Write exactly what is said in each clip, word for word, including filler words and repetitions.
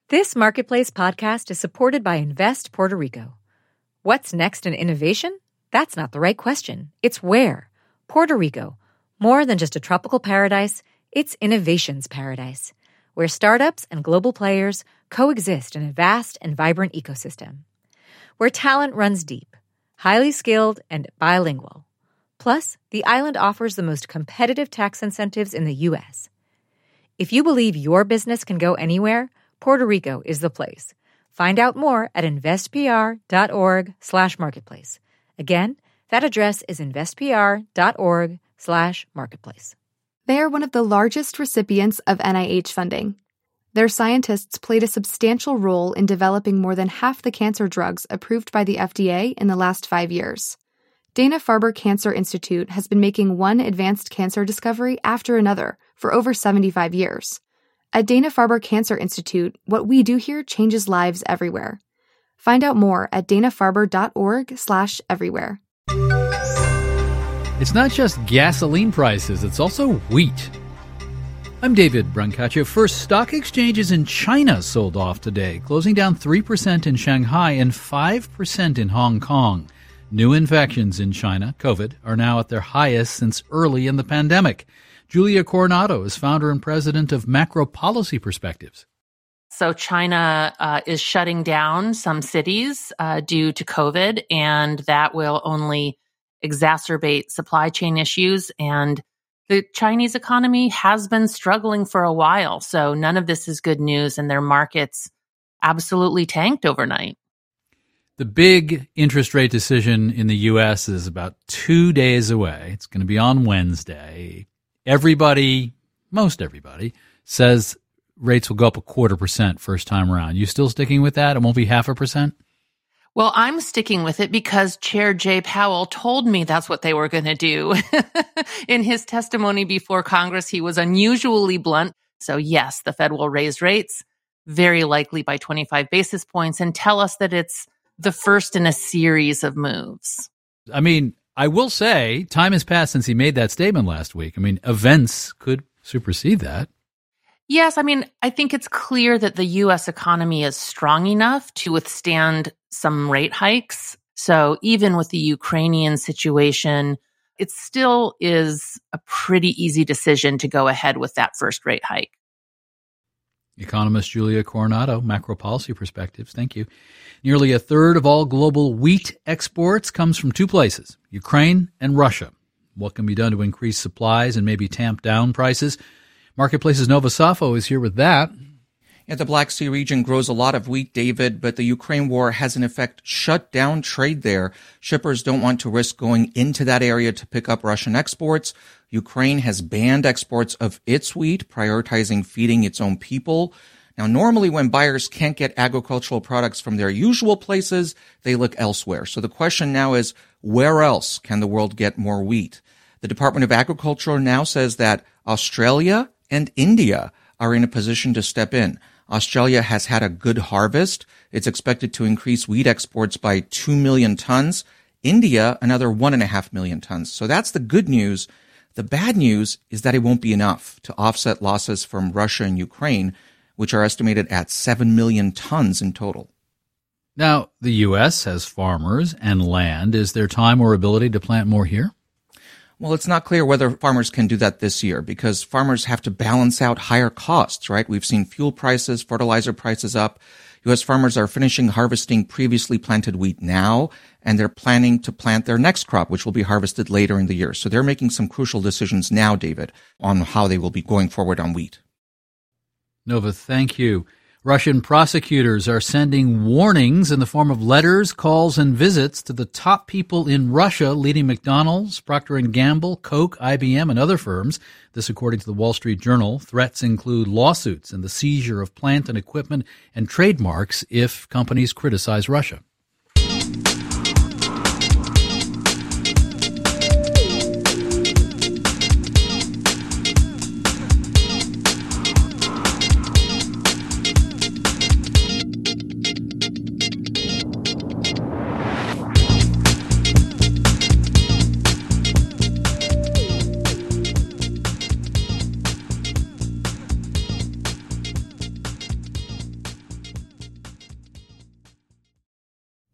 This Marketplace podcast is supported by Invest Puerto Rico. What's next in innovation? That's not the right question. It's where. Puerto Rico. More than just a tropical paradise, it's innovation's paradise, where startups and global players coexist in a vast and vibrant ecosystem. Where talent runs deep, highly skilled, and bilingual. Plus, the island offers the most competitive tax incentives in the U S. If you believe your business can go anywhere, Puerto Rico is the place. Find out more at investpr.org slash marketplace. Again, that address is investpr.org slash marketplace. They are one of the largest recipients of N I H funding. Their scientists played a substantial role in developing more than half the cancer drugs approved by the F D A in the last five years. Dana-Farber Cancer Institute has been making one advanced cancer discovery after another for over seventy-five years. At Dana-Farber Cancer Institute, what we do here changes lives everywhere. Find out more at danafarber.org slash everywhere. It's not just gasoline prices, it's also wheat. I'm David Brancaccio. First, stock exchanges in China sold off today, closing down three percent in Shanghai and five percent in Hong Kong. New infections in China, COVID, are now at their highest since early in the pandemic. Julia Coronado is founder and president of Macro Policy Perspectives. So China uh, is shutting down some cities uh, due to COVID, and that will only exacerbate supply chain issues. And the Chinese economy has been struggling for a while. So none of this is good news, and their markets absolutely tanked overnight. The big interest rate decision in the U S is about two days away. It's going to be on Wednesday. Everybody, most everybody, says rates will go up a quarter percent first time around. You still sticking with that? It won't be half a percent? Well, I'm sticking with it because Chair Jay Powell told me that's what they were going to do. In his testimony before Congress, he was unusually blunt. So yes, the Fed will raise rates, very likely by twenty-five basis points, and tell us that it's the first in a series of moves. I mean, I will say time has passed since he made that statement last week. I mean, events could supersede that. Yes, I mean, I think it's clear that the U S economy is strong enough to withstand some rate hikes. So even with the Ukrainian situation, it still is a pretty easy decision to go ahead with that first rate hike. Economist Julia Coronado, Macro Policy Perspectives. Thank you. Nearly a third of all global wheat exports comes from two places, Ukraine and Russia. What can be done to increase supplies and maybe tamp down prices? Marketplace's Nova Safo is here with that. Yeah, the Black Sea region grows a lot of wheat, David, but the Ukraine war has in effect shut down trade there. Shippers don't want to risk going into that area to pick up Russian exports. Ukraine has banned exports of its wheat, prioritizing feeding its own people. Now, normally when buyers can't get agricultural products from their usual places, they look elsewhere. So the question now is, where else can the world get more wheat? The Department of Agriculture now says that Australia and India are in a position to step in. Australia has had a good harvest. It's expected to increase wheat exports by two million tons. India, another one and a half million tons. So that's the good news. The bad news is that it won't be enough to offset losses from Russia and Ukraine, which are estimated at seven million tons in total. Now, the U S has farmers and land. Is there time or ability to plant more here? Well, it's not clear whether farmers can do that this year because farmers have to balance out higher costs, right? We've seen fuel prices, fertilizer prices up. U S farmers are finishing harvesting previously planted wheat now, and they're planning to plant their next crop, which will be harvested later in the year. So they're making some crucial decisions now, David, on how they will be going forward on wheat. Nova, thank you. Russian prosecutors are sending warnings in the form of letters, calls, and visits to the top people in Russia, leading McDonald's, Procter and Gamble, Coke, I B M, and other firms. This according to the Wall Street Journal. Threats include lawsuits and the seizure of plant and equipment and trademarks if companies criticize Russia.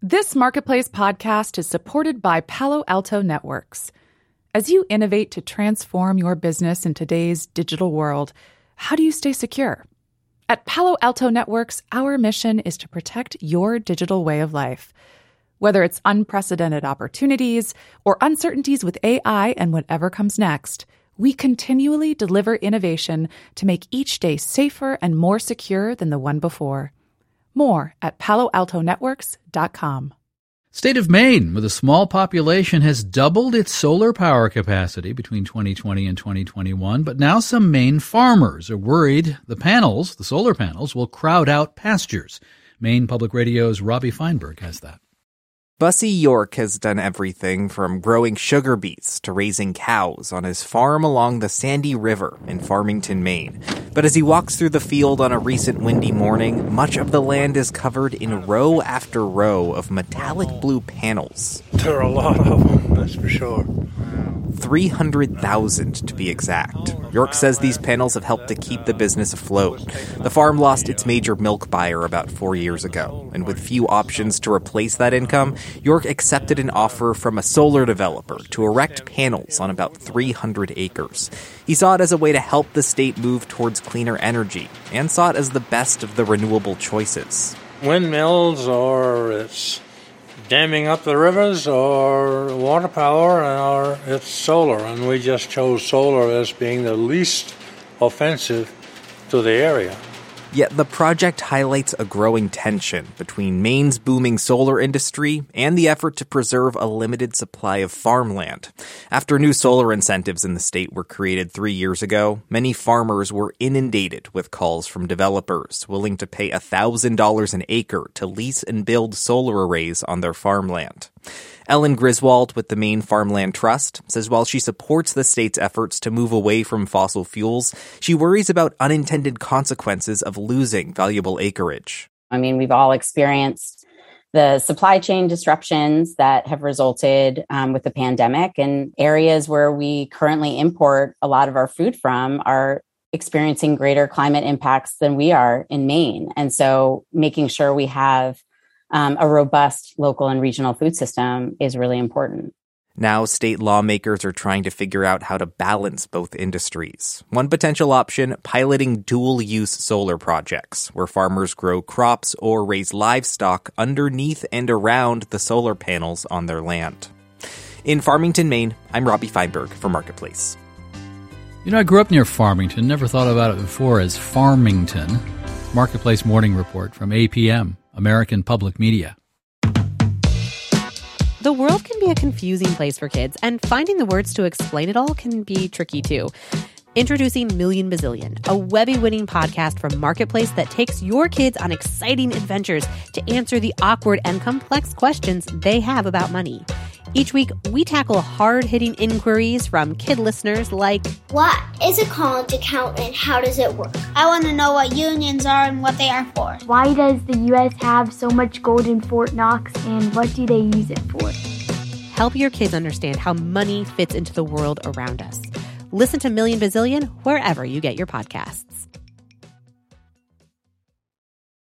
This Marketplace podcast is supported by Palo Alto Networks. As you innovate to transform your business in today's digital world, how do you stay secure? At Palo Alto Networks, our mission is to protect your digital way of life. Whether it's unprecedented opportunities or uncertainties with A I and whatever comes next, we continually deliver innovation to make each day safer and more secure than the one before. More at palo alto networks dot com. State of Maine, with a small population, has doubled its solar power capacity between twenty twenty and twenty twenty-one, but now some Maine farmers are worried the panels, the solar panels, will crowd out pastures. Maine Public Radio's Robbie Feinberg has that. Bussy York has done everything from growing sugar beets to raising cows on his farm along the Sandy River in Farmington, Maine. But as he walks through the field on a recent windy morning, much of the land is covered in row after row of metallic blue panels. There are a lot of them, that's for sure. three hundred thousand to be exact. York says these panels have helped to keep the business afloat. The farm lost its major milk buyer about four years ago, and with few options to replace that income, York accepted an offer from a solar developer to erect panels on about three hundred acres. He saw it as a way to help the state move towards cleaner energy, and saw it as the best of the renewable choices. Windmills, or it's damming up the rivers, or water power, or it's solar. And we just chose solar as being the least offensive to the area. Yet the project highlights a growing tension between Maine's booming solar industry and the effort to preserve a limited supply of farmland. After new solar incentives in the state were created three years ago, many farmers were inundated with calls from developers willing to pay one thousand dollars an acre to lease and build solar arrays on their farmland. Ellen Griswold with the Maine Farmland Trust says while she supports the state's efforts to move away from fossil fuels, she worries about unintended consequences of losing valuable acreage. I mean, we've all experienced the supply chain disruptions that have resulted um, with the pandemic, and areas where we currently import a lot of our food from are experiencing greater climate impacts than we are in Maine. And so making sure we have Um, a robust local and regional food system is really important. Now, state lawmakers are trying to figure out how to balance both industries. One potential option, piloting dual-use solar projects, where farmers grow crops or raise livestock underneath and around the solar panels on their land. In Farmington, Maine, I'm Robbie Feinberg for Marketplace. You know, I grew up near Farmington, never thought about it before as Farmington. Marketplace Morning Report from A P M. American Public Media. The world can be a confusing place for kids, and finding the words to explain it all can be tricky too. Introducing Million Bazillion, a Webby-winning podcast from Marketplace that takes your kids on exciting adventures to answer the awkward and complex questions they have about money. Each week, we tackle hard-hitting inquiries from kid listeners like, what is a college account and how does it work? I want to know what unions are and what they are for. Why does the U S have so much gold in Fort Knox, and what do they use it for? Help your kids understand how money fits into the world around us. Listen to Million Bazillion wherever you get your podcasts.